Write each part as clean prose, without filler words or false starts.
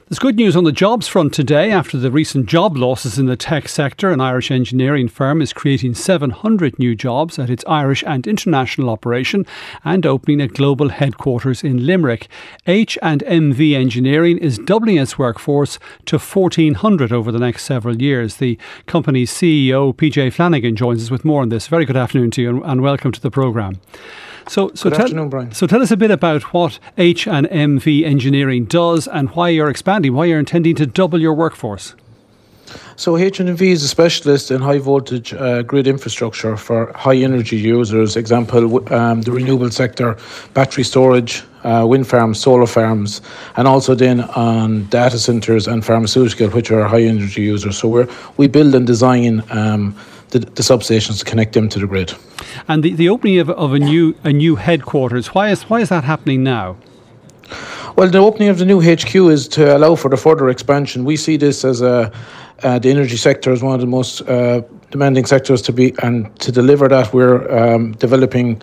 There's good news on the jobs front today. After the recent job losses in the tech sector, an Irish engineering firm is creating 700 new jobs at its Irish and international operation and opening a global headquarters in Limerick. H&MV Engineering is doubling its workforce to 1,400 over the next several years. The company's CEO, PJ Flanagan, joins us with more on this. Very good afternoon to you and welcome to the programme. Good afternoon, Brian. So tell us a bit about what H&MV Engineering does and why you're expanding, why you're intending to double your workforce. So H&MV is a specialist in high voltage grid infrastructure for high energy users. Example, the renewable sector, battery storage, wind farms, solar farms, and also then on data centres and pharmaceutical, which are high energy users. So we build and design the substations to connect them to the grid. And the opening of a new headquarters, why is that happening now? Well, the opening of the new HQ is to allow for the further expansion. We see this as the energy sector as one of the most demanding sectors to be, and to deliver that, we're developing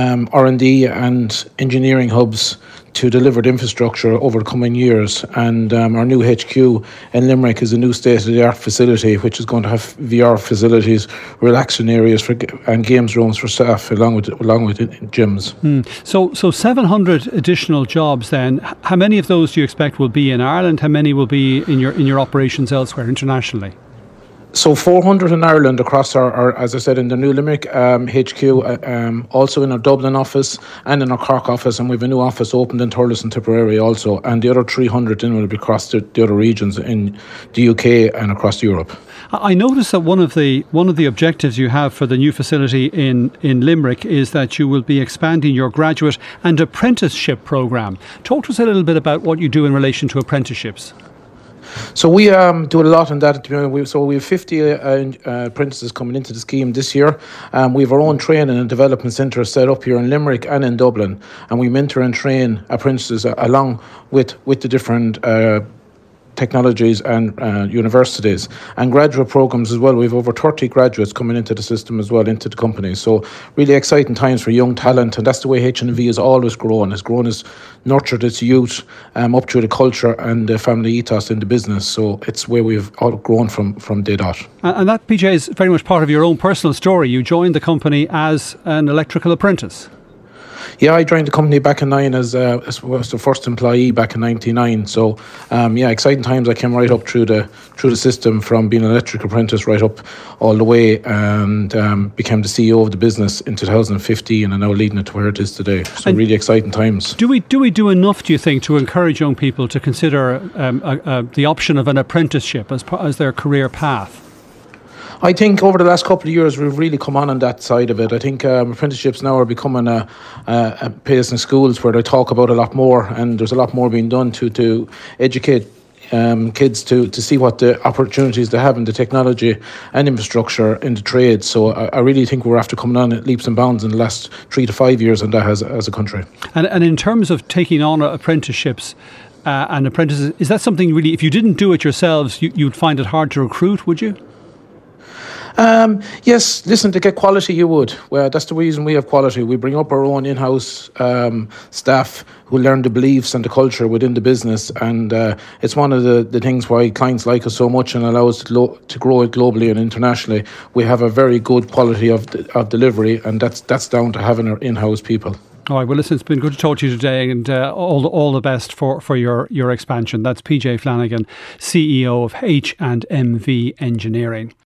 R&D and engineering hubs to deliver the infrastructure over the coming years. And our new HQ in Limerick is a new state-of-the-art facility, which is going to have VR facilities, relaxing areas and games rooms for staff, along with gyms. So 700 additional jobs. Then, how many of those do you expect will be in Ireland? How many will be in your operations elsewhere internationally? So 400 in Ireland across our, as I said, in the new Limerick HQ, also in our Dublin office and in our Cork office, and we have a new office opened in Thurles and Tipperary also, and the other 300 then will be across the other regions in the UK and across Europe. I noticed that one of the objectives you have for the new facility in Limerick is that you will be expanding your graduate and apprenticeship programme. Talk to us a little bit about what you do in relation to apprenticeships. So we do a lot on that. So we have 50 apprentices coming into the scheme this year. We have our own training and development centre set up here in Limerick and in Dublin, and we mentor and train apprentices along with the different technologies and universities and graduate programs as well. We have over 30 graduates coming into the system as well, into the company. So really exciting times for young talent, and that's the way H&MV has always grown. It's grown, as nurtured its youth up through the culture and the family ethos in the business. So it's where we've all grown from day dot. And that, PJ, is very much part of your own personal story. You joined the company as an electrical apprentice. Yeah, I joined the company back in '09 as was the first employee back in '99. So, exciting times. I came right up through the system, from being an electrical apprentice right up all the way, and became the CEO of the business in 2015, and now leading it to where it is today. So, and really exciting times. Do we do enough, do you think, to encourage young people to consider the option of an apprenticeship as their career path? I think over the last couple of years we've really come on that side of it. I think apprenticeships now are becoming a place in schools where they talk about a lot more, and there's a lot more being done to educate kids to see what the opportunities they have in the technology and infrastructure in the trade. So I really think we're after coming on at leaps and bounds in the last 3 to 5 years on that as a country. And in terms of taking on apprenticeships and apprentices, is that something really, if you didn't do it yourselves, you'd find it hard to recruit, would you? Yes, listen, to get quality you would. Well, that's the reason we have quality. We bring up our own in-house staff who learn the beliefs and the culture within the business, and it's one of the things why clients like us so much and allow us to grow it globally and internationally. We have a very good quality of delivery, and that's down to having our in-house people. All right, well, listen, it's been good to talk to you today, and all the best for your expansion. That's PJ Flanagan, CEO of H&MV Engineering.